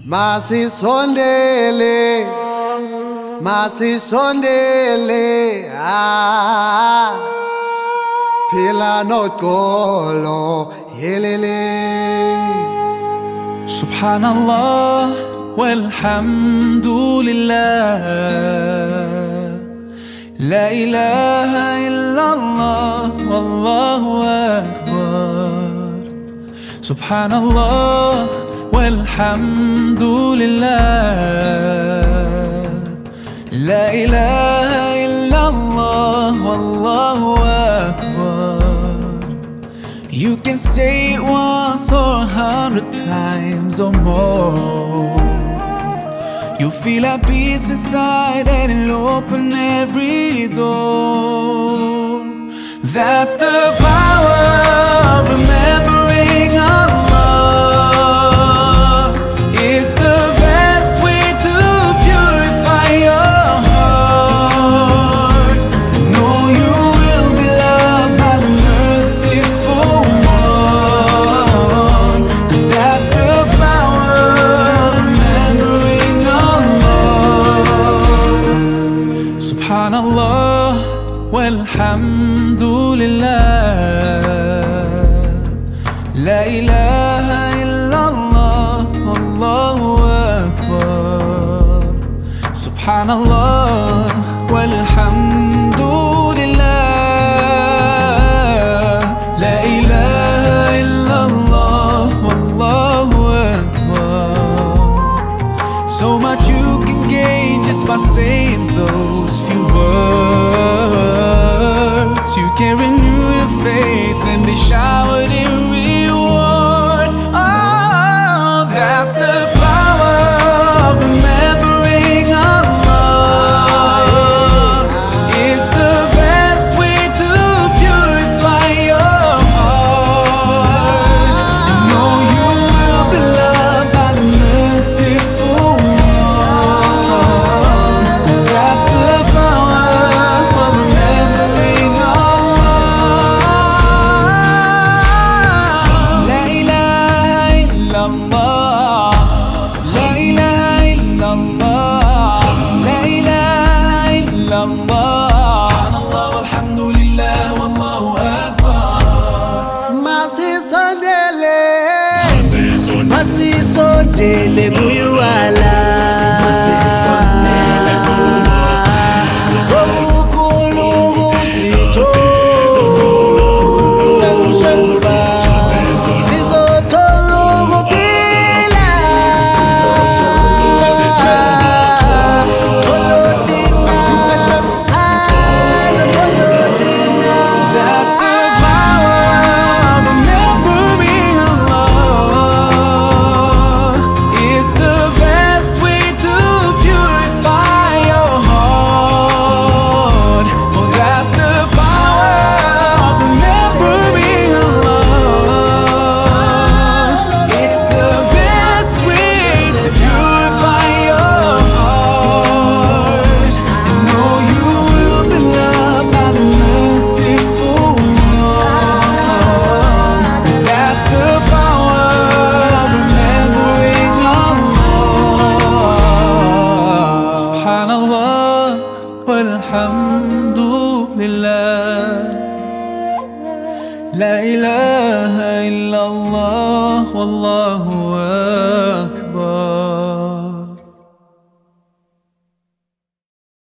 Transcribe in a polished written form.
Masisondele, masisondele, phila noxolo yelele. Subhanallah walhamdulillah, la ilaha illallah wallahu akbar. Subhanallah walhamdulillah, la ilaha illallah wallahu akbar. You can say it once or 100 times or more. You'll feel at peace inside and it'll open every door. That's the power of remembering Allah. It's the best way to purify your heart. Know you will be loved by the merciful one, 'cause that's the power of remembering Allah. Subhanallah walhamdulillah, la ilaha illallah wallahu akbar. Subhanallah walhamdulillah, la ilaha illallah wallahu akbar. So much you can gain just by saying those few words. You can renew your faith and be showered in reward. Oh, that's the power of remembering Allah. It's the best way to purify your heart. And know you will be loved by the merciful one, 'cause that's the power of remembering Allah. La ilaha illallah, la ilaha illallah, la ilaha illallah. Subhanallah walhamdulillah wallahu akbar. Masisondele, masisondele kuyuwala. Walhamdulillah, la ilaha illallah wallahu akbar.